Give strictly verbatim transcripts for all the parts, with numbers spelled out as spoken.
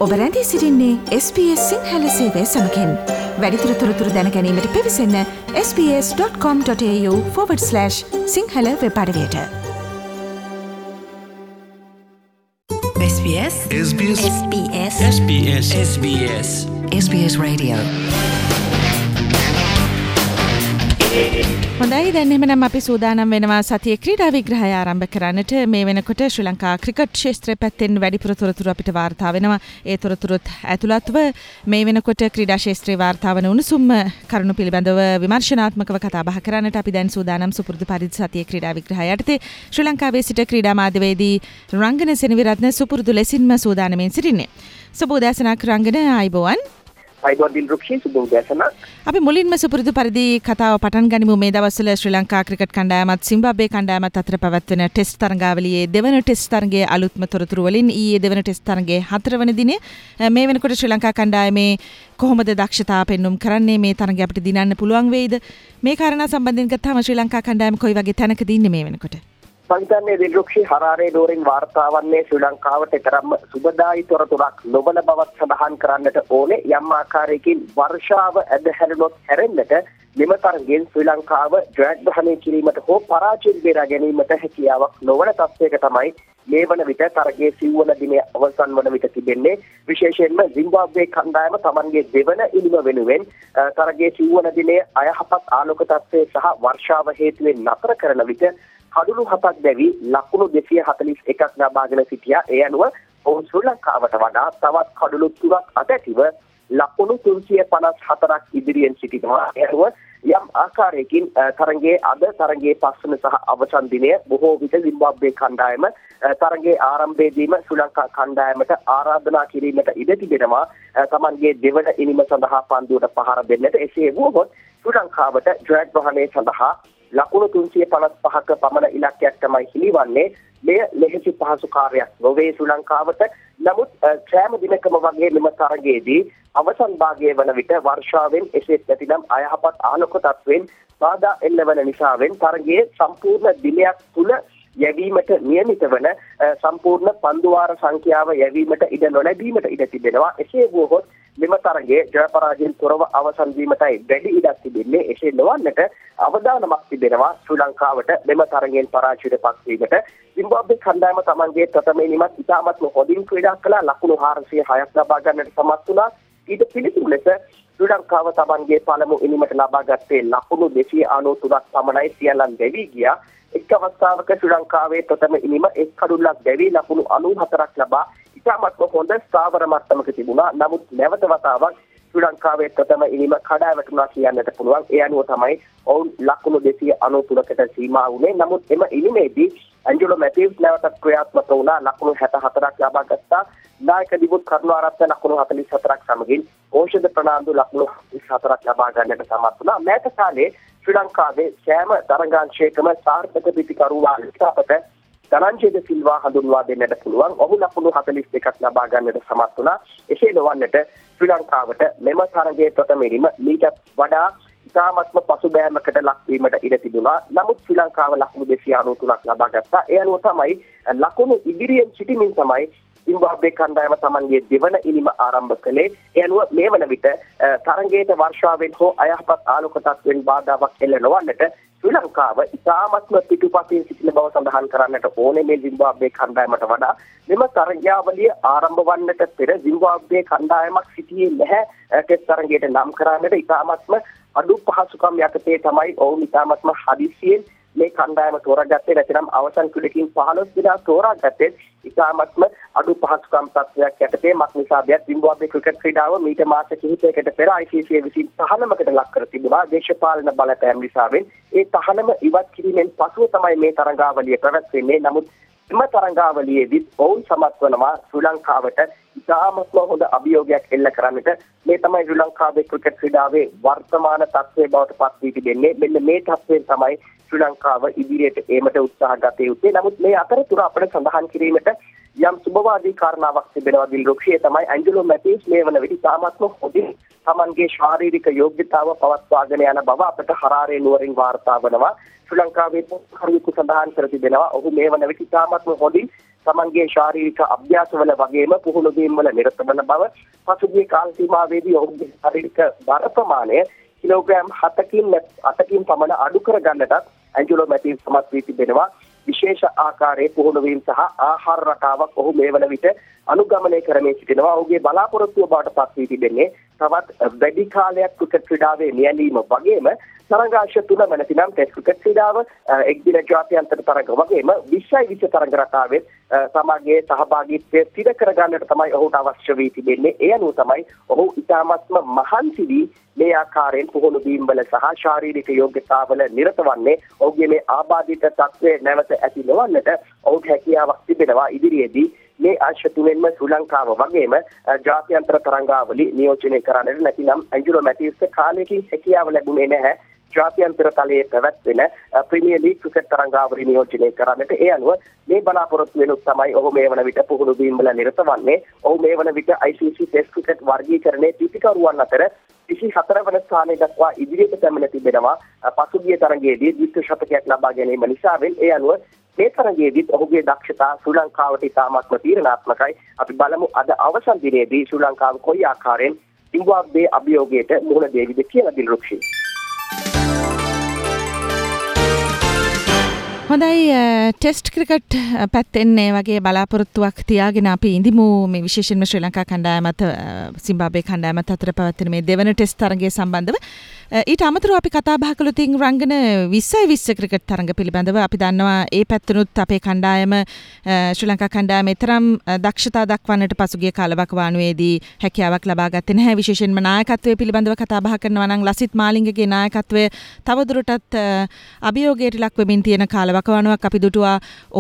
ඔබ රැඳී සිටින්නේ එස් බී එස් සිංහල සේවය සමගින්. වැඩිදුර තොරතුරු දැන ගැනීමට පිවිසන්න S B S dot com dot A U forward slash Sinhala web අඩවියට. S B S S B S S B S S B S S B S S B S Radio. හොඳයි, දැන් එහෙමනම් අපි සූදානම් වෙනවා සතියේ ක්‍රීඩා විග්‍රහය ආරම්භ කරන්නට. මේ වෙනකොට ශ්‍රී ලංකා ක්‍රිකට් ක්ෂේත්‍රය පැත්තෙන් වැඩිපුර තොරතුරු අපිට වාර්තා වෙනවා. ඒ තොරතුරුත් ඇතුළත්ව මේ වෙනකොට ක්‍රීඩා ක්ෂේත්‍රයේ වාර්තා වන උණුසුම් කරුණු පිළිබඳව විමර්ශනාත්මකව කතා බහ කරන්නට අපි දැන් සූදානම් සුපුරුදු පරිදි සතියේ ක්‍රීඩා විග්‍රහය යටතේ ශ්‍රී ලංකාවේ සිට ක්‍රීඩා මාධ්‍යවේදී රංගන සෙනවිරත්න සුපුරුදු ලෙසින්ම සූදානමින් සිටින්නේ. සුබෝදෑසනක් රංගන, ආයුබෝවන්. අපි මුලින්ම සුපුරුදු පරිදි කතාව පටන් ගනිමු. මේ දවස්වල ශ්‍රී ලංකා ක්‍රිකට් කණ්ඩායමත් සිම්බාබ්වේ කණ්ඩායමත් අතර පැවැත්වෙන ටෙස්ට් තරඟාවලියේ දෙවන ටෙස්ට් තරඟයේ අලුත්ම තොරතුරු වලින් ඊයේ දෙවන ටෙස්ට් තරඟයේ හතරවන දිනේ මේ වෙනකොට ශ්‍රී ලංකා කණ්ඩායමේ කොහොමද දක්ෂතාව පෙන්눔 කරන්නේ? මේ තරඟය අපිට දිනන්න පුළුවන් වෙයිද? මේ කාරණා සම්බන්ධයෙන් ගත්තාම ශ්‍රී ලංකා කණ්ඩායම කොයි වගේ තැනකද ඉන්නේ මේ වෙනකොට? පංචන්නේ දිල්රුක්ෂි හරාරේ දෝරෙන් වාර්තාවන්නේ ශ්‍රී ලංකාවට තරම් සුබදායි තොරතුරක් නොබල බවත් සඳහන් කරන්නට ඕනේ. යම් ආකාරයකින් වර්ෂාව ඇදහැරුණොත් හැරෙන්නට මෙම තරගෙන් ශ්‍රී ලංකාව ජයග්‍රහණය කිරීමට හෝ පරාජයෙන් බේරා ගැනීමට හැකියාවක් නොවන තත්ත්වයක තමයි මේ වන විට තරගයේ සිව්වන දිනය අවසන් වන විට තිබෙන්නේ. විශේෂයෙන්ම සිම්බාබ්වේ කණ්ඩායම තමන්ගේ දෙවන ඉනිම වෙනුවෙන් තරගයේ සිව්වන දිනය අයහපත් ආලෝක තත්ත්වය සහ වර්ෂාව හේතුවෙන් නතර කරන විට කඩුළු හතක් දැවි ලකුණු දෙසිය හතළිස් එකක් ලබාගෙන සිටියා. ඒ අනුව ඔවුන් ශ්‍රී ලංකාවට වඩා තවත් කඩුළු තුනක් අතැතිව ලකුණු තුන්සිය පනස් හතරක් ඉදිරියෙන් සිටිනවා. ඒ අනුව යම් ආකාරයකින් තරගයේ අද තරගයේ පස්වන සහ අවසන් දිනය බොහෝ විට සිම්බාබ්වේ කණ්ඩායම තරගයේ ආරම්භයේදීම ශ්‍රී ලංකා කණ්ඩායමට ආරාධනා කිරීමට ඉඩ තිබෙනවා තමන්ගේ දෙවන ඉනිම සඳහා පන්දුවට පහර දෙන්නට. එසේ වුවහොත් ශ්‍රී ලංකාවට ජයග්‍රහණය සඳහා ලකුණු තුන්සිය පනස් පහක පමණ ඉලක්කයක් තමයි හිමිවන්නේ. මෙය ලෙහෙසි පහසු කාර්යයක් නොවේ ශ්‍රී ලංකාවට. නමුත් සෑම දිනකම වගේ මෙම තරගයේදී අවසන් භාගයේ වන විට වර්ෂාවෙන් එසේත් නැතිනම් අයහපත් ආලෝක තත්ත්වෙන් බාධා එල්ල වන නිසාවෙන් තරගයේ සම්පූර්ණ දිනයක් තුල යැවීමට නියමිත වන සම්පූර්ණ පන්දුවාර සංඛ්‍යාව යැවීමට ඉඩ නොලැබීමට ඉඩ තිබෙනවා. එසේ වුවහොත් මෙම තරගයේ ජය පරාජයෙන් තොරව අවසන් වීමටයි වැඩි ඉඩක් තිබෙන්නේ. එසේ නොවන්නට අවදානමක් තිබෙනවා ශ්‍රී ලංකාවට මෙම තරගයෙන් පරාජයට පත් වීමට. සිම්බාබ්වේ කණ්ඩායම තමන්ගේ ප්‍රථම ඉනිමත් ඉතාමත්ම හොඳින් ක්‍රීඩා කළා. ලකුණු හාරසිය හයක් ලබා ගන්නට සමත් වුණා. ඊට පිළිතුරු ලෙස ශ්‍රී ලංකාව තමන්ගේ පළමු ඉනිමට ලබා ගත්තේ ලකුණු දෙසිය අනූ තුනක් පමණයි. සියල්ලන් දැවී ගියා. එක් අවස්ථාවක ශ්‍රී ලංකාවේ ප්‍රථම ඉනිම එක් කඩුල්ලක් දැවී ලකුණු අනූ හතරක් ලබා ඉතාමත්ම හොඳ ස්ථාවර මට්ටමක තිබුණා. නමුත් නැවත වතාවක් ශ්‍රී ලංකාවේ ප්‍රථම ඉනිම කඩා වැටුණා කියන්නට පුළුවන්. ඒ අනුව තමයි ඔවුන් ලකුණු දෙසිය අනූ තුනකට සීමා වුණේ. නමුත් එම ඉනිමේදී ඇන්ජලෝ මැතිව්ස් නැවතත් ක්‍රියාත්මක වුණා. ලකුණු හැට හතරක් ලබා ගත්තා. නායක දිබුත් කරුණාරත්න ලකුණු හතළිස් හතරක් සමගින් ඕෂධ ප්‍රනාන්දු ලකුණු හතළිස් හතරක් ලබා ගන්නට සමත් වුණා. මෑත කාලේ ශ්‍රී ලංකාවේ සෑම තරගාංශයකම සාර්ථක පිටිකරුවා ලෙසට ධනංජය සිල්වා හඳුන්වා දෙන්නට පුළුවන්. ඔහු ලකුණු හතළිස් දෙකක් ලබා ගන්නට සමත් වුණා. එසේ නොවන්නට ශ්‍රී ලංකාවට මෙම තරගයේ ප්‍රථම ඉනිම මීට වඩා ඉතාමත්ම පසුබෑමකට ලක්වීමට ඉඩ තිබුණා. නමුත් ශ්‍රී ලංකාව ලකුණු දෙසිය අනූ තුනක් ලබා ගත්තා. ඒ අනුව තමයි ලකුණු ඉදිරියෙන් සිටිමින් තමයි සිම්බාබ්වේ කණ්ඩායම තමන්ගේ දෙවන ඉනිම ආරම්භ කළේ. ඒ අනුව මේ වන විට තරගයට වර්ෂාවෙන් හෝ අයහපත් ආලෝක තත්ත්වෙන් බාධාවක් එල්ල නොවන්නට ශ්‍රී ලංකාව ඉතාමත්ම පිටුපසින් සිටින බව සඳහන් කරන්නට ඕනේ. මේ සිම්බාබ්වේ කණ්ඩායමට වඩා මෙම තරගාවලිය ආරම්භ වන්නට පෙර සිම්බාබ්වේ කණ්ඩායමක් සිටියේ නැහැ. ටෙස්ට් තරගයට නම් කරන්නට ඉතාමත්ම අඩු පහසුකම් යටතේ තමයි ඔවුන් ඉතාමත්ම හදිසියෙන් මේ කණ්ඩායම තෝරාගත්තේ. නැතිනම් අවසන් කුලකින් පහළොස් දෙනා තෝරාගත්තේ ඉතාමත්ම අඩු පහසුකම් තත්ත්වයක් යටතේ. මක් නිසාදයක් සිම්බාබ්වේ ක්‍රිකට් ක්‍රීඩාව මීට මාස කිහිපයකට පෙර ආයි සී සී විසින් තහනමකට ලක් කර තිබුණා. දේශපාලන බලපෑම් නිසාවෙන් ඒ තහනම ඉවත් කිරීමෙන් පසුව තමයි මේ තරගාවලිය පැවැත්වෙන්නේ. නමුත් එම තරගාවලියේදී ඔවුන් සමත් වනවා ශ්‍රී ලංකාවට ඉතාමත්ම හොඳ අභියෝගයක් එල්ල කරන්නට. මේ තමයි ශ්‍රී ලංකාවේ ක්‍රිකට් ක්‍රීඩාවේ වර්තමාන තත්ත්වය බවට පත් වී තිබෙන්නේ. මෙන්න මේ තත්ත්වයෙන් තමයි ශ්‍රී ලංකාව ඉදිරියට ඒමට උත්සාහ ගත යුත්තේ. නමුත් මේ අතරතුර අපිට සඳහන් කිරීමට යම් සුබවාදී කාරණාවක් තිබෙනවා. දිල්රුක්ෂිය තමයි ඇන්ජලෝ මැතිව්ස් මේ වන විට ඉතාමත්ම හොඳින් තමන්ගේ ශාරීරික යෝග්‍යතාව පවත්වාගෙන යන බව අපට හරාරේ නුවරින් වාර්තා වනවා. ශ්‍රී ලංකාවේ පොත්කරුවෙකු සඳහන් කර තිබෙනවා ඔහු මේ වන විට ඉතාමත්ම හොඳින් තමන්ගේ ශාරීරික අභ්‍යාසවල වගේම පුහුණු වීම වල නිරත වන බව පසුගිය කාල සීමාවේදී ඔහුගේ ශාරීරික බර ප්‍රමාණය කිලෝග්‍රෑම් හතකින් අටකින් පමණ අඩු කර ගන්නටත් ඇන්ජලෝ මැතිව්ස් සමත් වී තිබෙනවා. විශේෂ ආකාරයේ පුහුණු වීම සහ ආහාර රටාවක් ඔහු මේ වන විට අනුගමනය කරමින් සිටිනවා. ඔහුගේ බලාපොරොත්තුව බවට පත් වී තිබෙන්නේ තවත් වැඩි කාලයක් ක්‍රිකට් ක්‍රීඩාවේ නියැලීම වගේම තරඟාංශ තුනම නැතිනම් ටෙස්ට් ක්‍රිකට් ක්‍රීඩාව එක්දින ජාත්‍යන්තර තරඟ වගේම විස්සයි විස්ස තරඟ රටාවේ තමගේ සහභාගීත්වය සිද කර ගන්නට තමයි ඔහුට අවශ්‍ය වී තිබෙන්නේ. ඒ අනුව තමයි ඔහු ඉතාමත්ම මහන්සි වී මේ ආකාරයෙන් පුහුණු වීම වල සහ ශාරීරික යෝග්‍යතාවල නිරත වන්නේ. ඔහුගේ මේ ආබාධිත තත්ත්වය නැවත ඇති නොවන්නට ඔහුට හැකියාවක් තිබෙනවා ඉදිරියේදී මේ අංශ තුනෙන්ම ශ්‍රී ලංකාව වගේම ජාත්‍යන්තර තරඟාවලි නියෝජනය කරන්නට. නැතිනම් ඇන්ජලෝ මැතිව්ස්ට කාලයකින් හැකියාව ලැබුණේ නැහැ ජාත්‍යන්තර තලයේ පැවැත්වෙන ප්‍රීමියර් ලීග් ක්‍රිකට් තරඟාවලි නියෝජනය කරන්නට. ඒ අනුව මේ බලාපොරොත්තු වෙනුත් තමයි ඔහු මේ වන විට පුහුණු වීම වල නිරත වන්නේ. ඔහු මේ වන විට I C C test cricket වර්ගීකරණයේ පිටිකරුවන් අතර විසිහතර වන ස්ථානයේ දක්වා ඉදිරියට පැමිණ තිබෙනවා. පසුගිය තරඟයේදී ද්විත්ව ශතකයක් ලබා ගැනීම නිසාවෙන් ඒ අනුව මේ තරඟයේදීත් ඔහුගේ දක්ෂතා ශ්‍රී ලංකාවට ඉතාමත්ම තීරණාත්මකයි. අපි බලමු අද අවසන් දිනේදී ශ්‍රී ලංකාව කොයි ආකාරයෙන් සිම්බාබ්වේ අභියෝගයට මුහුණ දෙවිද කියලා දිල්රුක්ෂි. හොඳයි ටෙස්ට් ක්‍රිකට් පැත්තෙන්නේ වගේ බලාපොරොත්තුවක් තියාගෙන අපි ඉඳිමු මේ විශේෂයෙන්ම ශ්‍රී ලංකා කණ්ඩායමත් සිම්බාබ්වේ කණ්ඩායමත් අතර පැවැත්වෙන මේ දෙවන ටෙස්ට් තරගය සම්බන්ධව ඊට අමතරව අපි කතා බහ කළොත් රංගන විස්සයි විස්ස ක්‍රිකට් තරඟ පිළිබඳව අපි දන්නවා ඒ පැත්තනොත් අපේ කණ්ඩායම ශ්‍රී ලංකා කණ්ඩායම තරම් දක්ෂතා දක්වන්නට පසුගිය කාලවකවානුවේදී හැකියාවක් ලබා ගත්තේ නැහැ. විශේෂයෙන්ම නායකත්වයේ පිළිබඳව කතා බහ කරනවා නම් ලසිත් මාලිංගගේ නායකත්වය තවදුරටත් අභියෝගයට ලක් වෙමින් තියෙන කාලවකවානුවක් අපි දුටුවා.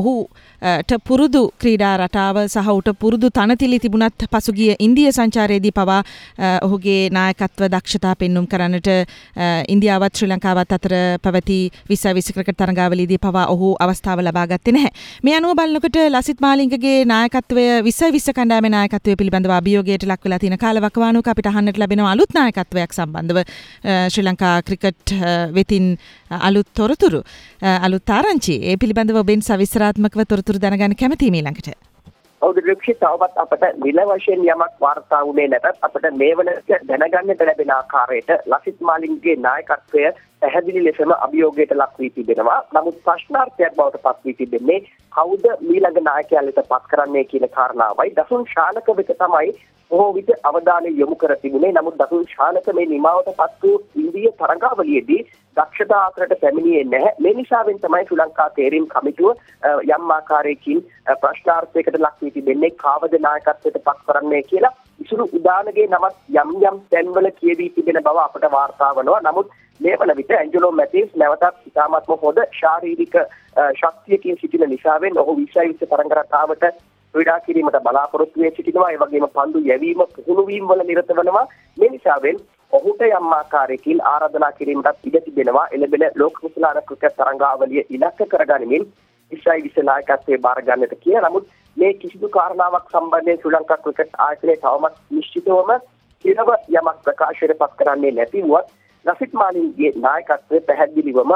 ඔහුට පුරුදු ක්‍රීඩා රටාව සහ උට පුරුදු තනතිලි තිබුණත් පසුගිය ඉන්දිය සංචාරයේදී පවා ඔහුගේ නායකත්ව දක්ෂතා පෙන්눔 කරන්නට ඉන්දියාවත් ශ්‍රී ලංකාවත් අතර පැවති විස්සයි විස්ස ක්‍රිකට් තරඟාවලියේදී පවා ඔහු අවස්ථාව ලබා ගත්තේ නැහැ. මේ අනුව බලනකොට ලසිත් මාලිංගගේ නායකත්වය විස්සයි විස්ස කණ්ඩායමේ නායකත්වය පිළිබඳව අභියෝගයට ලක් වෙලා තියෙන කාලවකවානුවක අපිට අහන්නට ලැබෙනවා අලුත් නායකත්වයක් සම්බන්ධව ශ්‍රී ලංකා ක්‍රිකට් වෙතින් අලුත් තොරතුරු අලුත් ආරංචි ඒ පිළිබඳව ඔබෙන් සවිස්තරාත්මකව තොරතුරු දැනගන්න කැමතියි ඊළඟට. ඔව් දිලක්ෂිත තවවත් අපට නිල වශයෙන් යමක් වාර්තා වුණේ නැතත් අපට මේ වන දැනගන්නට ලැබෙන ආකාරයට ලසිත් මාලිංගගේ නායකත්වය පැහැදිලි ලෙසම අභියෝගයට ලක් වී තිබෙනවා. නමුත් ප්‍රශ්නාර්ථයක් බවට පත් වී තිබෙන්නේ කවුද ඊළඟ நாயකයා ලෙස පත් කරන්නේ කියන කාරණාවයි. දසුන් ශාලක වෙත තමයි බොහෝ විට අවධානය යොමු කර තිබුණේ. නමුත් දසුන් ශාලක මේ නිමාවට පත් වූ ඉන්දිය තරඟාවලියේදී දක්ෂතා අතරට පැමිණියේ නැහැ. මේ නිසාවෙන් තමයි ශ්‍රී ලංකා තේරීම් කමිටුව යම් ආකාරයකින් ප්‍රශ්නාර්ථයකට ලක් වී තිබෙන්නේ කාවද නායකත්වයට පත් කරන්නේ කියලා. ඉසුරු උදානගේ නමත් යම් යම් තැන්වල කියවී තිබෙන බව අපට වාර්තා වනවා. නමුත් මේ වන විට ඇන්ජලෝ මැතිව්ස් නැවතත් ඉතාමත්ම හොඳ ශාරීරික ශක්තියකින් සිටින නිසාවෙන් ඔහු විස්සයි විස්ස තරඟ රටාවට ක්‍රීඩා කිරීමට බලාපොරොත්තු වෙ සිටිනවා. ඒ වගේම පන්දු යැවීම පුහුණු වීම වල නිරත වෙනවා. මේ නිසාවෙන් ඔහුට යම් ආකාරයකින් ආරාධනා කිරීමටත් ඉඩ තිබෙනවා. එළඹෙන ලෝක කුසලාන ක්‍රිකට් තරඟාවලිය ඉලක්ක කරගනිමින් විස්සයි විස්ස නායකත්වයේ බාර ගන්නට කියලා. නමුත් මේ කිසිදු කාරණාවක් සම්බන්ධයෙන් ශ්‍රී ලංකා ක්‍රිකට් ආයතනයේ තවමත් නිශ්චිතවම ඉරව යමක් ප්‍රකාශයට පත් කරන්නේ නැතිවත් ලසිත් මාලිංගගේ නායකත්වයේ පැහැදිලිවම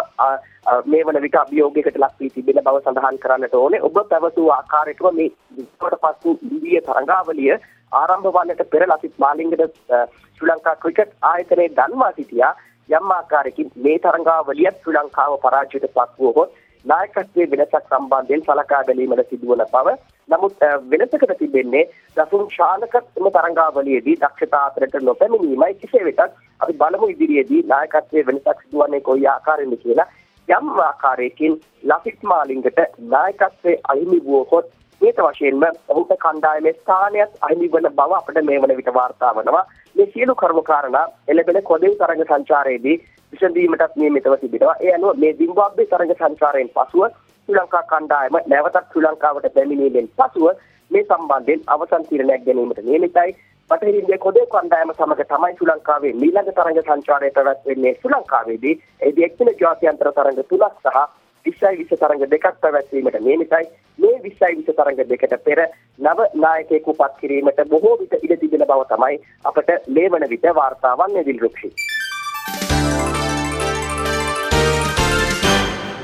මේ වන විට අභියෝගයකට ලක් වී තිබෙන බව සඳහන් කරන්නට ඕනේ. ඔබ පැවසූ ආකාරයටම මේ විශ්වට පසු ඉන්දිය තරඟාවලිය ආරම්භ වන්නට පෙර ලසිත් මාලිංගද ශ්‍රී ලංකා ක්‍රිකට් ආයතනයේ දන්වා සිටියා යම් ආකාරයකින් මේ තරඟාවලියත් ශ්‍රී ලංකාව පරාජයට පත් වුවහොත් නායකත්වයේ වෙනසක් සම්බන්ධයෙන් සලකා බැලීමට සිදුවන බව. නමුත් වෙනසකට තිබෙන්නේ දසුන් ශාලකත්ම තරඟාවලියේදී දක්ෂතා අතරට නොපැමිණීමයි. කෙසේ වෙතත් අපි බලමු ඉදිරියේදී නායකත්වයේ වෙනසක් සිදුවන්නේ කොයි ආකාරයෙන්ද කියලා. යම් ආකාරයකින් ලසිත් මාලිංගට නායකත්වයේ අහිමි වුවහොත් මේත වශයෙන්ම ඔහුට කණ්ඩායමේ ස්ථානයත් අහිමි වන බව අපිට මේ වන විට වාර්තා වනවා. මේ සියලු කර්ම කාරණා එළබෙන කොදෙව් තරඟ සංචාරයේදී විසඳීමටත් නියමිතව තිබෙනවා. ඒ අනුව මේ සිම්බාබ්වේ තරඟ සංචාරයෙන් පසුව ශ්‍රී ලංකා කණ්ඩායම නැවතත් ශ්‍රී ලංකාවට පැමිණීමෙන් පසුව මේ සම්බන්ධයෙන් අවසන් තීරණයක් ගැනීමට නියමිතයි. බටහිර ඉන්දියා කොදෙව් කණ්ඩායම සමග තමයි ශ්‍රී ලංකාවේ ඊළඟ තරඟ සංචාරය පැවැත්වෙන්නේ. ශ්‍රී ලංකාවේදී එදී එක්දින ජාත්‍යන්තර තරඟ තුනක් සහ විස්සයි විස්ස තරඟ දෙකක් පැවැත්වීමට නියමිතයි. මේ විස්සයි විස්ස තරඟ දෙකට පෙර නව නායකයෙකු පත් කිරීමට බොහෝ විට ඉඩ තිබෙන බව තමයි අපට මේ වන විට වාර්තා වන්නේ දිල්රුක්ෂි.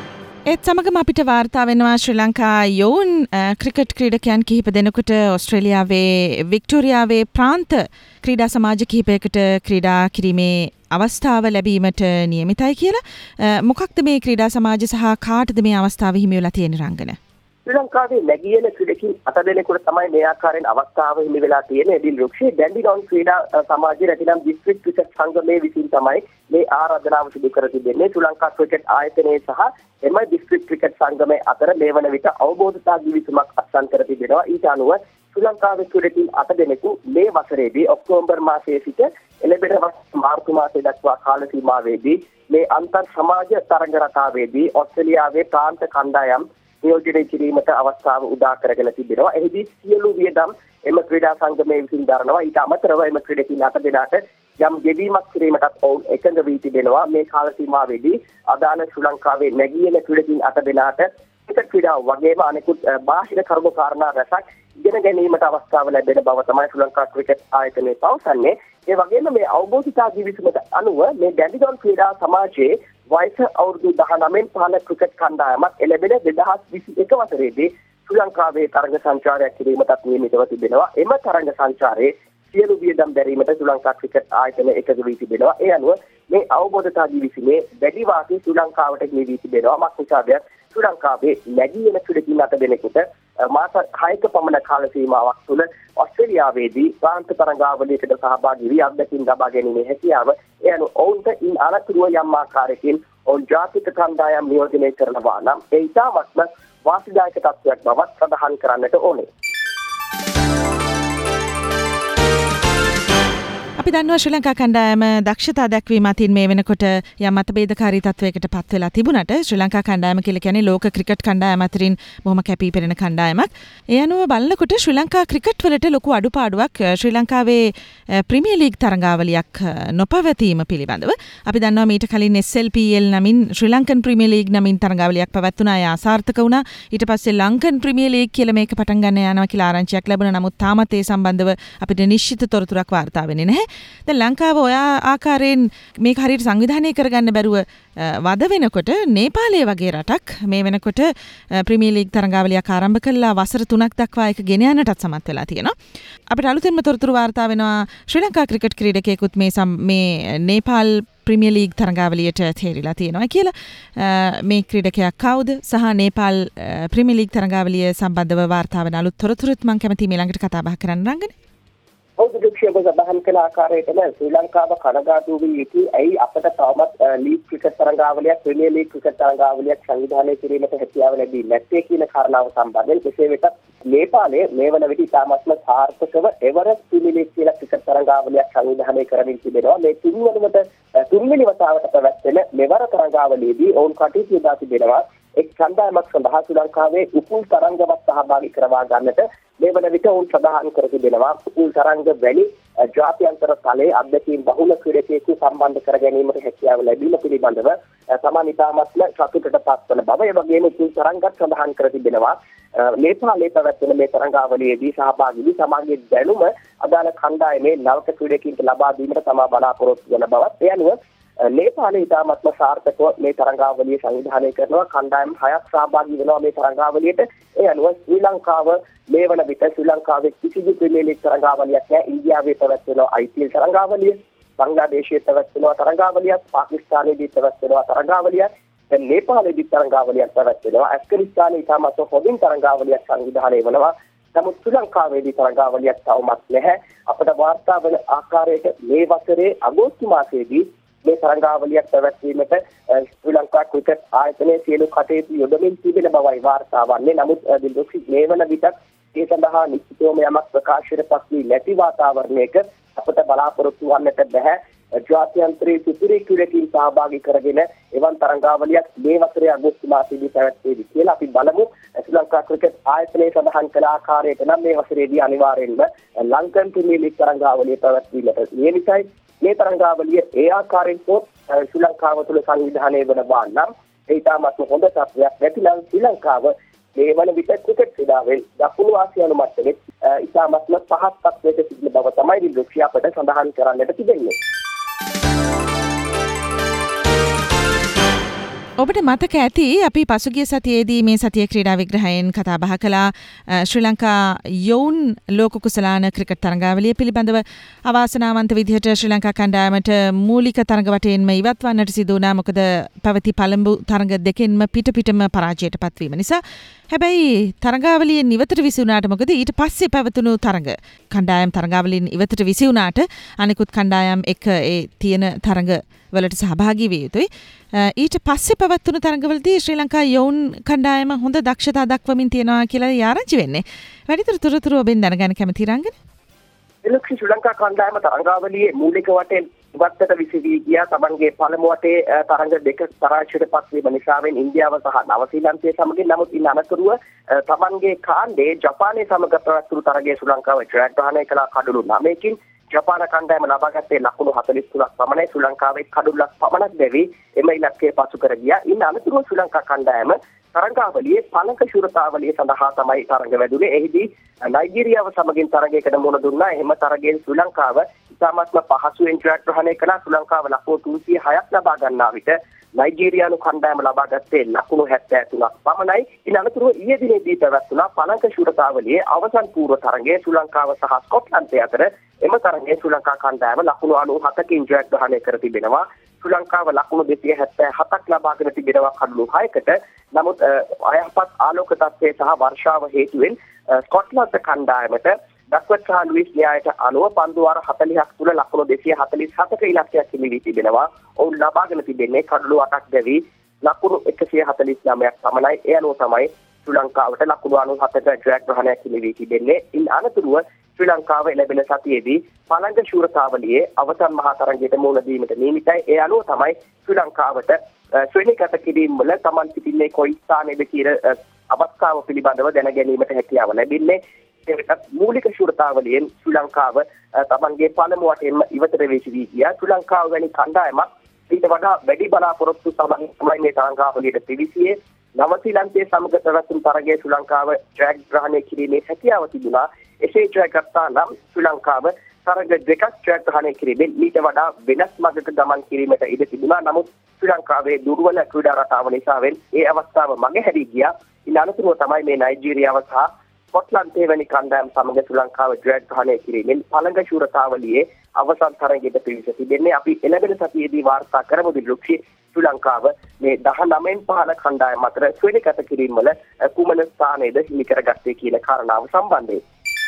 ඒත් සමගම අපිට වාර්තා වෙනවා ශ්‍රී ලංකා යෝන් ක්‍රිකට් ක්‍රීඩකයන් කිහිප දෙනෙකුට ඕස්ට්‍රේලියාවේ වික්ටෝරියාවේ ප්‍රාන්ත ක්‍රීඩා සමාජ කිහිපයකට ක්‍රීඩා කිරීමේ අවස්ථාව ලැබීමට නියමිතයි කියලා. මොකක්ද මේ ක්‍රීඩා සමාජ සහ කාටද මේ අවස්ථාව හිමි වෙලා තියෙන රංගන? ශ්‍රී ලංකාවේ නැගියන ක්‍රීඩකින් අට දෙනෙකුට තමයි මේ ආකාරයෙන් අවස්ථාව හිමි වෙලා තියෙන්නේ. එදින් රුක්ෂේ ඩැන්ඩිනොන් ක්‍රීඩා සමාජයේ රැකිනම් දිස්ත්‍රික් ක්‍රිකට් සංගමයේ විසින් තමයි මේ ආරාධනාව සිදු කර තිබෙන්නේ. ශ්‍රී ලංකා ක්‍රිකට් ආයතනයේ සහ එම දිස්ත්‍රික් ක්‍රිකට් සංගමයේ අතර මේ වන විට අවබෝධතා ගිවිසුමක් අත්සන් කර තිබෙනවා. ඊට අනුව ශ්‍රී ලංකාවේ ක්‍රීඩකින් අට දෙනෙකු මේ වසරේදී ඔක්තෝබර් මාසයේ සිට එළඹෙන මාර්තු මාසයේ දක්වා කාල සීමාවේදී මේ අන්තර් සමාජ තරඟ රටාවේදී ඕස්ට්‍රේලියාවේ ප්‍රාන්ත කණ්ඩායම් නියෝජනය කිරීමට අවස්ථාව උදා කරගෙන තිබෙනවා. එහිදී සියලු වියදම් එම ක්‍රීඩා සංගමයේ විසින් දරනවා. ඊට අමතරව එම ක්‍රීඩකින් අට දෙනාට යම් ගෙවීමක් කිරීමටත් ඔවුන් එකඟ වී තිබෙනවා. මේ කාල සීමාවේදී අදාළ ශ්‍රී ලංකාවේ නැගියන ක්‍රීඩකින් අට දෙනාට ක්‍රිකට් ක්‍රීඩාව වගේම අනෙකුත් බාහිර කරුණු කාරණා රැසක් ඉගෙන ගැනීමට අවස්ථාව ලැබෙන බව තමයි ශ්‍රී ලංකා ක්‍රිකට් ආයතනය පවසන්නේ. ඒ වගේම මේ අවබෝධතා ගිවිසුමට අනුව මේ ඩැන්ඩිනොන් ක්‍රීඩා සමාජයේ වයස අවුරුදු දහනවයෙන් පහළ ක්‍රිකට් කණ්ඩායමක් එළඹෙන දෙදහස් විසි එක වසරේදී ශ්‍රී ලංකාවේ තරඟ සංචාරයක් කිරීමටත් නියමිතව තිබෙනවා. එම තරඟ සංචාරයේ සියලු වියදම් දැරීමට ශ්‍රී ලංකා ක්‍රිකට් ආයතනය එකඟ වී තිබෙනවා. ඒ අනුව මේ අවබෝධතා ගිවිසුමේ වැඩි වාසි ශ්‍රී ලංකාවට ගේ වී තිබෙනවා. මක්නිසාද ශ්‍රී ලංකාවේ නැගී එන ක්‍රීඩකින් අට දෙනෙකුට මාස හයක පමණ කාල සීමාවක් තුළ ඕස්ට්‍රේලියාවේදී ප්‍රාන්ත තරඟාවලියකට සහභාගී වී අත්දැකීම් ලබා ගැනීමේ හැකියාව ඒ අනුව ඔවුන්ට ඉන් අනතුරුව යම් ආකාරයකින් ඔවුන් ජාතික කණ්ඩායම් නියෝජනය කරනවා නම් ඒ ඉතාමත්ම වාසිදායක තත්ත්වයක් බවත් සඳහන් කරන්නට ඕනේ. අපි දන්නවා ශ්‍රී ලංකා කණ්ඩායම දක්ෂතා දැක්වීම අතින් මේ වෙනකොට යම් මතභේදකාරී තත්වයකට පත් වෙලා තිබුණට ශ්‍රී ලංකා කණ්ඩායම කියලා කියන්නේ ලෝක ක්‍රිකට් කණ්ඩායම අතරින් බොහොම කැපී පෙනෙන කණ්ඩායමක්. ඒ අනුව බලනකොට ශ්‍රී ලංකා ක්‍රිකට් වලට ලොකු අඩුපාඩුවක් ශ්‍රී ලංකාවේ ප්‍රීමියර් ලීග් තරඟාවලියක් නොපවතීම පිළිබඳව. අපි දන්නවා මීට කලින් එස් එල් පී එල් නමින් ශ්‍රී ලංකන් ප්‍රීමියර් ලීග් නමින් තරඟාවලියක් පැවැත්වුණා. ඒ අසාර්ථක වුණා. ඊට පස්සේ ලංකන් ප්‍රීමියර් ලීග් කියලා මේක පටන් ගන්න යනවා කියලා ආරංචියක් ලැබුණා. නමුත් තාමත් ඒ සම්බන්ධව අපිට නිශ්චිත තොරතුරක් වාර්තා වෙන්නේ නැහැ. දැන් ලංකාව ඔය ආකාරයෙන් මේක හරියට සංවිධානය කරගන්න බැරුව වද වෙනකොට නේපාලයේ වගේ රටක් මේ වෙනකොට ප්‍රීමියර් ලීග් තරඟාවලියක් ආරම්භ කළා වසර තුනක් දක්වා ඒක ගෙන යන්නටත් සමත් වෙලා තියෙනවා. අපිට අලුතෙන්ම තොරතුරු වාර්තා වෙනවා ශ්‍රී ලංකා ක්‍රිකට් ක්‍රීඩකයෙකුත් මේ මේ නේපාල් ප්‍රීමියර් ලීග් තරඟාවලියට තේරිලා තියෙනවා කියලා. මේ ක්‍රීඩකයා කවුද සහ නේපාල් ප්‍රීමියර් ලීග් තරඟාවලිය සම්බන්ධව වාර්තා වෙන අලුත් තොරතුරුත් මම කැමතියි මේ ළඟට කතා බහ කරන්න රංගනේ. ඔවුදුක්ෂයක සඳහන් කළ ආකාරයටම ශ්‍රී ලංකාව කනගාටු වී සිටී. ඇයි අපට තවමත් ලීග් ක්‍රිකට් තරඟාවලියක් ප්‍රීමියර් ලීග් ක්‍රිකට් තරඟාවලියක් සංවිධානය කිරීමට හැකියාව ලැබී නැත්තේ කියන කාරණාව සම්බන්ධයෙන් කෙසේ වෙතත් නේපාලයේ මේ වන විට ඉතාමත්ම සාර්ථකව එවරස්ට් ප්‍රීමියර් ලීග් කියලා ක්‍රිකට් තරඟාවලියක් සංවිධානය කරමින් තිබෙනවා. මේ තුන්වනමත තුන්වෙනි වතාවට පැවැත්වෙන මෙවර තරඟාවලියේදී ඔවුන් කටයුතු යොදා තිබෙනවා එක් කණ්ඩායමක් සඳහා ශ්‍රී ලංකාවේ උපුල් තරඟවත් සහභාගී කරවා ගන්නට මේ වන විට ඔවුන් සඳහන් කර තිබෙනවා. උපුල් තරඟ වැනි ජාත්‍යන්තර තලයේ අධ්‍යක්ෂින් බහුල ක්‍රීඩකයෙකු සම්බන්ධ කර ගැනීමට හැකියාව ලැබීම පිළිබඳව තමන් ඉතාමත්ම සතුටට පත්වන බව. ඒ වගේම උපුල් තරඟත් සඳහන් කර තිබෙනවා. නේපාලයේ පැවැත්වෙන මේ තරඟාවලියේදී සහභාගී වී සමාජයේ දැනුම අදාළ කණ්ඩායමේ නවක ක්‍රීඩකයන්ට ලබා දීමට තමා බලාපොරොත්තු වන බවත්. ඒ අනුව නේපාලයේ ඉතාමත්ම සාර්ථකව මේ තරඟාවලිය සංවිධානය කරනවා. කණ්ඩායම් හයක් සහභාගී වෙනවා මේ තරඟාවලියට. ඒ අනුව ශ්‍රී ලංකාව මේ වන විට ශ්‍රී ලංකාවේ කිසිදු ප්‍රීමියර් ලීග් තරඟාවලියක් නැහැ. ඉන්දියාවේ පැවැත්වෙන ආයි පී එල් තරඟාවලිය, බංග්ලාදේශයේ පැවැත්වෙන තරඟාවලියක්, පාකිස්තානයේදී පැවැත්වෙන තරඟාවලියක්, දැන් නේපාලයේදී තරඟාවලියක් පැවැත්වෙනවා. ඇෆ්ගනිස්තානයේ ඉතාමත් හොඳින් තරඟාවලියක් සංවිධානය වෙනවා. නමුත් ශ්‍රී ලංකාවේදී තරඟාවලියක් තවමත් නැහැ. අපට වාර්තා වන ආකාරයට මේ වසරේ අගෝස්තු මාසයේදී මේ තරඟාවලියක් පැවැත්වීමට ශ්‍රී ලංකා ක්‍රිකට් ආයතනයේ සියලු කටයුතු යොදමින් තිබෙන බවයි වාර්තා වන්නේ. නමුත් දිල්රුක්ෂි මේ වන විටත් ඒ සඳහා නිශ්චිතවම යමක් ප්‍රකාශයට පත් වී නැති වාතාවරණයක අපට බලාපොරොත්තු වන්නට බැහැ. ජාත්‍යන්තරයේ සුපිරි ක්‍රීඩකයන් සහභාගී කරගෙන එවන් තරඟාවලියක් මේ වසරේ අගෝස්තු මාසයේදී පැවැත්වේවි කියලා අපි බලමු. ශ්‍රී ලංකා ක්‍රිකට් ආයතනයේ සඳහන් කළ ආකාරයට නම් මේ වසරේදී අනිවාර්යෙන්ම ලංකන් ප්‍රීමියර් ලීග් තරඟාවලිය පැවැත්වීමට නියමිතයි. මේ තරඟාවලිය ඒ ආකාරයෙන් පොත් ශ්‍රී ලංකාව තුළ සංවිධානය වන බව නම් ඒ ඉතාමත් හොඳ තත්ත්වයක්. නැතිනම් ශ්‍රී ලංකාව මේ වන විට ක්‍රිකට් ක්‍රීඩාවෙන් දකුණු ආසියානු මට්ටමේ ඉතාමත්ම පහත් තත්ත්වයක සිටින බව තමයි දිල්රුක්ෂි අපට සඳහන් කරන්නට තිබෙන්නේ. ඔබට මතක ඇති අපි පසුගිය සතියේදී මේ සතිය ක්‍රීඩා විග්‍රහයෙන් කතා බහ කළා ශ්‍රී ලංකා යොවුන් ලෝක කුසලාන ක්‍රිකට් තරඟාවලිය පිළිබඳව අවාසනාවන්ත විදිහට ශ්‍රී ලංකා කණ්ඩායමට මූලික තරඟ වටේන්ම ඉවත් වන්නට සිදු වුණා. මොකද පැවති පළමු තරඟ දෙකෙන්ම පිට පිටම පරාජයට පත්වීම නිසා. හැබැයි තරඟාවලියෙන් ඉවතට විසි වුණාට මොකද ඊට පස්සේ පැවතුණු තරඟ කණ්ඩායම් තරඟාවලියෙන් ඉවතට විසි වුණාට අනිකුත් කණ්ඩායම් එක ඒ තියෙන තරඟ වලට සහභාගී විය යුතුයි. ඊට පස්සේ පැවතුණු තරඟවලදී ශ්‍රී ලංකා යොවුන් කණ්ඩායම හොඳ දක්ෂතා දක්වමින් තියෙනවා කියලා ආරංචි වෙන්නේ. වැඩිදුර තොරතුරු ඔබෙන් දැනගන්න කැමති රංගන. එලක්ෂි ශ්‍රී ලංකා කණ්ඩායම තරඟාවලියේ මූලික වටේ ඉවත්තට විසි වී ගියා. තමන්ගේ පළමු වටේ තරඟ දෙක පරාජයට පත්වීම නිසාවෙන් ඉන්දියාව සහ නවසීලන්තය සමගින් නමුත් ඉන් අනතුරුව තමන්ගේ කාණ්ඩේ ජපානයේ සමග පැවැත්වුණු තරගයේ ශ්‍රී ලංකාව ජයග්‍රහණය කළ කඩලු නවයකින් ජපාන කණ්ඩායම ලබාගත්තේ ලකුණු හතළිස් තුනක් පමණයි. ශ්‍රී ලංකාවේ කඩුල්ලක් පමණක් දැවි එම ඉලක්කය පසු කර ගියා. ඉන් අනතුරුව ශ්‍රී ලංකා කණ්ඩායම තරඟාවලියේ පළක ශූරතාවලිය සඳහා තමයි තරඟ වැදුනේ. එහිදී නයිජීරියාව සමගින් තරගයකට මුහුණ දුන්නා. එහෙම තරගයෙන් ශ්‍රී ලංකාව ඉතාමත්ම පහසුවෙන් ජයග්‍රහණය කළා. ශ්‍රී ලංකාව ලකුණු තුන්සිය හයක් ලබා ගන්නා විට නයිජීරියානු කණ්ඩායම ලබා ගත්තේ ලකුණු හැත්තෑ තුනක් පමණයි. ඉන් අනතුරුව ඊයේ දිනේදී පැවැත්වුණා පළක ශූරතාවලියේ අවසන් පූර්ව තරගයේ ශ්‍රී ලංකාව සහ ස්කොට්ලන්තය අතර. එම තරගයේ ශ්‍රී ලංකා කණ්ඩායම ලකුණු අනූ හතකින් ජයග්‍රහණය කර තිබෙනවා. ශ්‍රී ලංකාව ලකුණු දෙසිය හැත්තෑ හතක් ලබාගෙන තිබෙනවා කඩලු හයකට. නමුත් අයහපත් ආලෝක තත්ත්වය සහ වර්ෂාව හේතුවෙන් ස්කොට්ලන්ත කණ්ඩායමට ඩක්වර්ත් සහ ලුයිස් න්‍යායට අනුව පන්දු වාර හතළිහක් තුළ ලකුණු දෙසිය හතළිස් හතක ඉලක්කයක් හිමි වී තිබෙනවා. ඔවුන් ලබාගෙන තිබෙන්නේ කඩලු අටක් දැවි ලකුණු එකසිය හතළිස් නවයක් පමණයි. ඒ අනුව තමයි ශ්‍රී ලංකාවට ලකුණු අනූ හතක ජයග්‍රහණයක් හිමි වී තිබෙන්නේ. ඉන් අනතුරුව ශ්‍රී ලංකාව ලැබෙන සතියේදී පළඟ ශූරතාවලියේ අවසන් මහා තරගයට මුහුණ දීමට නියමිතයි. ඒ අනුව තමයි ශ්‍රී ලංකාවට ශ්‍රේණිගත කිරීම වල තමන් සිටින්නේ කොයි ස්ථානයේද කියන අවස්ථාව පිළිබඳව දැන ගැනීමට හැකියාව ලැබෙන්නේ. ඒකට මූලික ශූරතාවලියෙන් ශ්‍රී ලංකාව තමන්ගේ පළමු වටේම ඉවතට වෙසි වී ගියා. ශ්‍රී ලංකාව වැනි කණ්ඩායමක් ඊට වඩා වැඩි බලාපොරොත්තු සමග තමයි මේ තරඟාවලියට පිවිසියේ. නවසීලන්තයේ සමග පැවැත්වුණු තරගයේ ශ්‍රී ලංකාව ජයග්‍රහණය කිරීමේ හැකියාව තිබුණා. එසේ ජයගත්තා නම් ශ්‍රී ලංකාව තරග දෙකක් ජයග්‍රහණය කිරීමෙන් ඊට වඩා වෙනස් මඟක ගමන් කිරීමට ඉඩ තිබුණා. නමුත් ශ්‍රී ලංකාවේ දුර්වල ක්‍රීඩා රටාව නිසාවෙන් ඒ අවස්ථාව මගහැරී ගියා. ඉන් අනතුරුව තමයි මේ නයිජීරියාව සහ ස්කොට්ලන්තයේ වැනි කණ්ඩායම් සමග ශ්‍රී ලංකාව ජයග්‍රහණය කිරීමෙන් පළඟ ශූරතාවලියේ අවසන් තරගයට පිවිස තිබෙන්නේ. අපි එළඹෙන සතියේදී වාර්තා කරමු දිලුක්ෂි ශ්‍රී ලංකාව මේ දහනවයෙන් පහළ කණ්ඩායම් අතර ශ්‍රේණිගත කිරීම වල කුමන ස්ථානයේද හිමි කරගත්තේ කියන කාරණාව සම්බන්ධයෙන්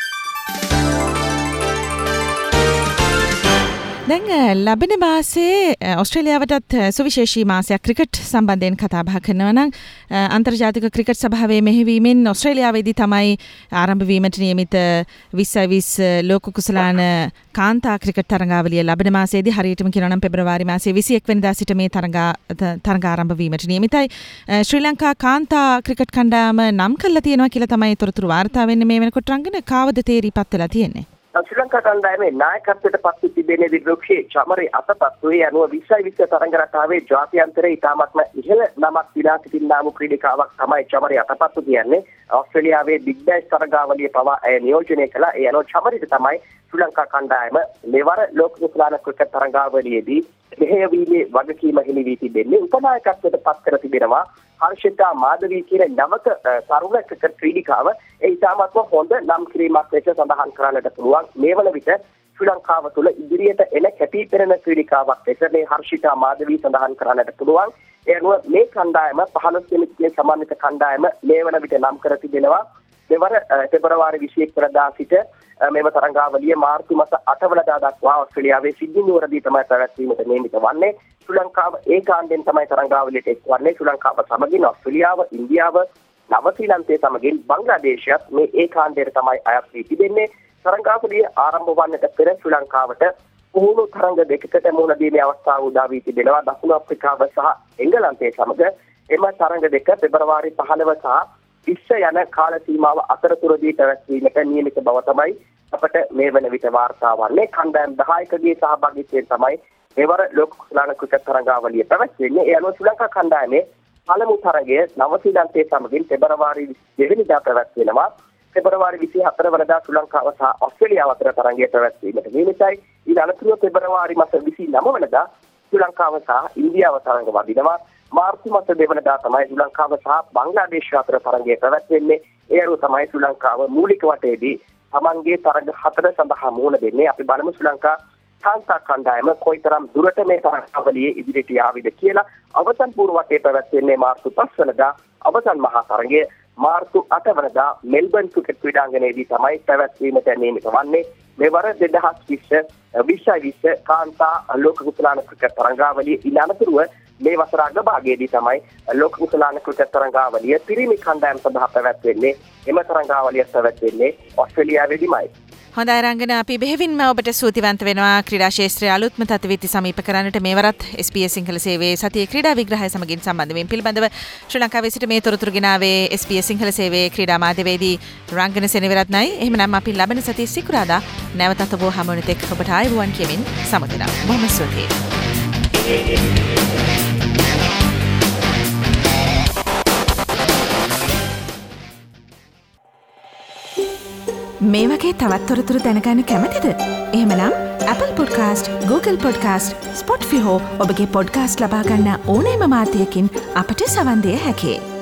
දැන් ලබන මාසේ ඔස්ට්‍රේලියාවටත් සුවිශේෂී මාසයක් ක්‍රිකට් සම්බන්ධයෙන් කතා බහ කරනවා නම් අන්තර්ජාතික ක්‍රිකට් සභාවේ මෙහෙවීමෙන් ඔස්ට්‍රේලියාවේදී තමයි ආරම්භ වීමට නියමිත විස්සයි විස්ස ලෝක කුසලාන කාන්තා ක්‍රිකට් තරඟාවලිය ලබන මාසයේදී හරියටම කියනවා නම් පෙබරවාරි මාසයේ විසිඑක වෙනිදා සිට මේ තරඟා තරඟ ආරම්භ වීමට නියමිතයි. ශ්‍රී ලංකා කාන්තා ක්‍රිකට් කණ්ඩායම නම් කළා තියෙනවා කියලා තමයි තොරතුරු වාර්තා වෙන්නේ. මේ වෙනකොට රංගන කාවද තේරිපත් වෙලා තියෙන්නේ? ශ්‍රී ලංකා කණ්ඩායමේ නායකත්වයට පත් වී තිබෙන්නේ දිලුක්ෂි චමරි අතපත්තුවේ අනුව විස්සයි විස්ස තරඟ රටාවේ ජාත්‍යන්තරයේ ඉතාමත්ම ඉහළ නමක් විලා සිටින්නා වූ ක්‍රීඩිකාවක් තමයි චමරි අතපත්තු කියන්නේ. ඕස්ට්‍රේලියාවේ බිග් බෑෂ් තරඟාවලිය පවා ඇය නියෝජනය කළා. ඒ අනුව චමරිට තමයි ශ්‍රී ලංකා කණ්ඩායම මෙවර ලෝක කුසලාන ක්‍රිකට් තරඟාවලියේදී මෙහෙයවීමේ වගකීම හිමි වී තිබෙන්නේ. උපනායකත්වයට පත් කර තිබෙනවා හර්ෂිතා මාධවී කියන නවක තරුණ ක්‍රිකට් ක්‍රීඩිකාව. ඒ ඉතාමත්ම හොඳ නම් කිරීමක් ලෙස සඳහන් කරන්නට පුළුවන්. මේ වන විට ශ්‍රී ලංකාව තුළ ඉදිරියට එන කැපී පෙනෙන ක්‍රීඩිකාවක් ලෙස මේ හර්ෂිතා මාධවී සඳහන් කරන්නට පුළුවන්. ඒ අනුව මේ කණ්ඩායම පහළොස් දෙනෙක්ගේ සමන්විත කණ්ඩායම මේ වන විට නම් කර තිබෙනවා. මෙවර පෙබරවාරි විසිඑක වෙනිදා සිට මෙම තරඟාවලිය මාර්තු මාස අට වෙනිදා දක්වා ඕස්ට්‍රේලියාවේ සිඩ්නි නුවරදී තමයි පැවැත්වීමට නියමිත වන්නේ. ශ්‍රී ලංකාව ඒ කාණ්ඩෙන් තමයි තරඟාවලියට එක්වන්නේ. ශ්‍රී ලංකාව සමගින් ඕස්ට්‍රේලියාව, ඉන්දියාව, නවසීලන්තය සමගින් බංග්ලාදේශයත් මේ ඒ කාණ්ඩයට තමයි අයත් වී තිබෙන්නේ. තරඟාවලිය ආරම්භ වන්නට පෙර ශ්‍රී ලංකාවට පුහුණු තරඟ දෙකකට මුහුණ දීමේ අවස්ථාව උදා වී තිබෙනවා. දකුණු අප්‍රිකාව සහ එංගලන්තය සමග එම තරඟ දෙක පෙබරවාරි පහළොව සහ විස්ස යන කාල සීමාව අතරතුරදී පැවැත්වීමට නියමිත බව තමයි අපට මේ වන විට වාර්තා වන්නේ. කණ්ඩායම් දහයකගේ සහභාගීත්වයෙන් තමයි මෙවර ලෝක කුසලාන ක්‍රිකට් තරඟාවලිය පැවැත්වෙන්නේ. ඒ අනුව ශ්‍රී ලංකා කණ්ඩායමේ පළමු තරගය නවසීලන්තයේ සමගින් පෙබරවාරි විසි වෙනිදා පැවැත්වෙනවා. පෙබරවාරි විසිහතර වෙනිදා ශ්‍රී ලංකාව සහ ඕස්ට්‍රේලියාව අතර තරගය පැවැත්වීමට නියමිතයි. ඊට අනතුරුව පෙබරවාරි මාස විසිනව වෙනිදා ශ්‍රී ලංකාව සහ ඉන්දියාව තරඟ වදිනවා. මාර්තු මාස දෙවනදා තමයි ශ්‍රී ලංකාව සහ බංග්ලාදේශ අතර තරගය පැවැත්වෙන්නේ. ඒ අනුව තමයි ශ්‍රී ලංකාව මූලික වටේදී තමන්ගේ තරග හතර සඳහා මුහුණ දෙන්නේ. අපි බලමු ශ්‍රී ලංකා කාන්තා කණ්ඩායම කොයිතරම් දුරට මේ තරගාවලියේ ඉදිරියට යාවිද කියලා. අවසන් පූර්ව වටේ පැවැත්වෙන්නේ මාර්තු පහ වෙනිදා. අවසන් මහා තරගය මාර්තු අට වෙනිදා මෙල්බන් ක්‍රිකට් ක්‍රීඩාංගණයේදී තමයි පැවැත්වීමට නියමිත වන්නේ. මෙවර දෙදහස් විස්ස විස්ස කාන්තා ලෝක කුසලාන ක්‍රිකට් තරගාවලිය ඉන් අනතුරුව මේ වසර අගභාගයේදී තමයි ලෝක කුසලාන ක්‍රිකට් තරගාවලිය පිරිමි කණ්ඩායම් සඳහා පැවැත්වෙන්නේ. එම තරගාවලිය පැවැත්වෙන්නේ ඕස්ට්‍රේලියාවේදීමයි. හොඳයි රංගන, අපි බෙහෙවින්ම ඔබට ස්තුතිවන්ත වෙනවා ක්‍රීඩා ක්ෂේත්‍රයේ අලුත්ම තත්ත්වීති සමීප කරන්නට. මේවරත් එස් පී එස් සිංහල සේවයේ සතියේ ක්‍රීඩා විග්‍රහය සමගින් සම්බන්ධ වීම පිළිබඳව ශ්‍රී ලංකාවේ සිට මේ තොරතුරු ගෙනාවේ එස් පී එස් සිංහල සේවයේ ක්‍රීඩා මාධ්‍යවේදී රංගන සෙනවිරත්නයි. එහෙමනම් අපි ලබන සතියේ සිකුරාදා නැවතත් ඔබ හමුවෙනට එක් ඔබට ආයුබෝවන් කියමින් සමතනවා. බොහොම ස්තුතියි. මේ වගේ තවත් තොරතුරු දැනගන්න කැමතිද? එහෙමනම් Apple Podcast, Google Podcast, Spotify හෝ ඔබගේ පොඩ්කාස්ට් ලබා ගන්න ඕනෑම මාධ්‍යයකින් අපට සවන් දිය හැකියි.